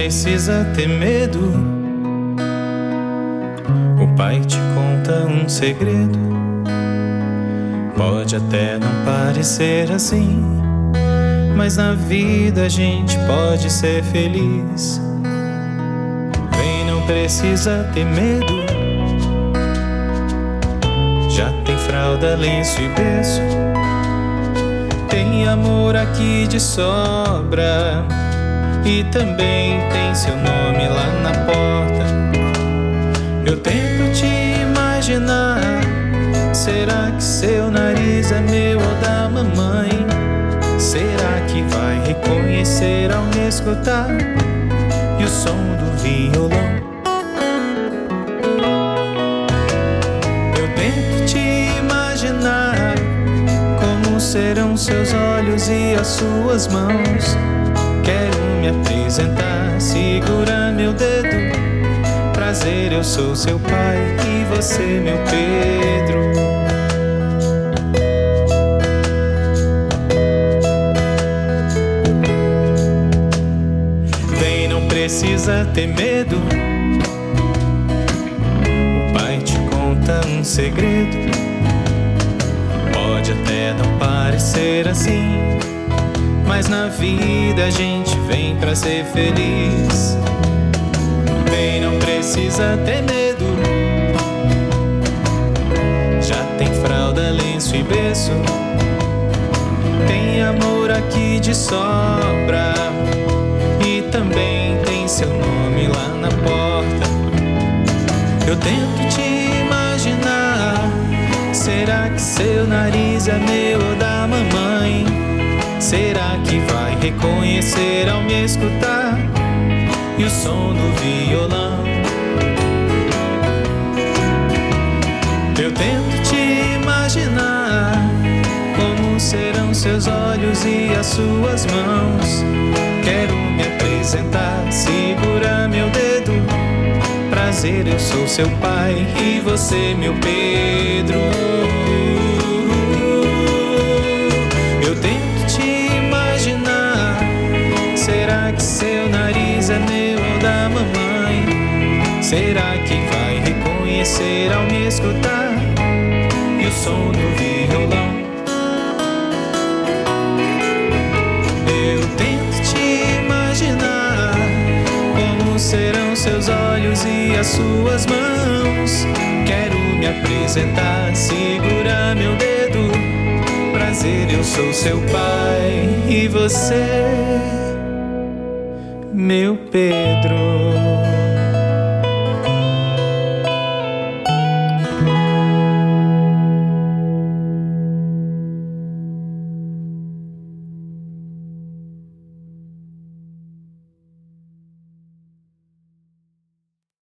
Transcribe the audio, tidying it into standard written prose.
precisa ter medo. O pai te conta um segredo. Pode até não parecer assim, mas na vida a gente pode ser feliz. Vem, não precisa ter medo. Já tem fralda, lenço e berço. Tem amor aqui de sobra. E também tem seu nome lá na porta. Eu tento te imaginar. Será que seu nariz é meu ou da mamãe? Será que vai reconhecer ao me escutar? E o som do violão? Eu tento te imaginar. Como serão seus olhos e as suas mãos? Quero me apresentar, segura meu dedo. Prazer, eu sou seu pai e você meu Pedro. Vem, não precisa ter medo. O pai te conta um segredo. Pode até não parecer assim, mas na vida a gente vem pra ser feliz. Vem, não precisa ter medo. Já tem fralda, lenço e berço. Tem amor aqui de sobra. E também tem seu nome lá na porta. Eu tento te imaginar. Será que seu nariz é meu ou da mamãe? Será que vai reconhecer ao me escutar? E o som do violão? Eu tento te imaginar. Como serão seus olhos e as suas mãos? Quero me apresentar, segura meu dedo. Prazer, eu sou seu pai e você meu Pedro. Eu tento te imaginar. Será que seu nariz é meu ou da mamãe? Será que vai reconhecer ao me escutar? E o som do violão? Eu tento te imaginar. Como serão seus olhos e as suas mãos? Quero me apresentar, segura meu dedo. Prazer, eu sou seu pai e você meu Pedro.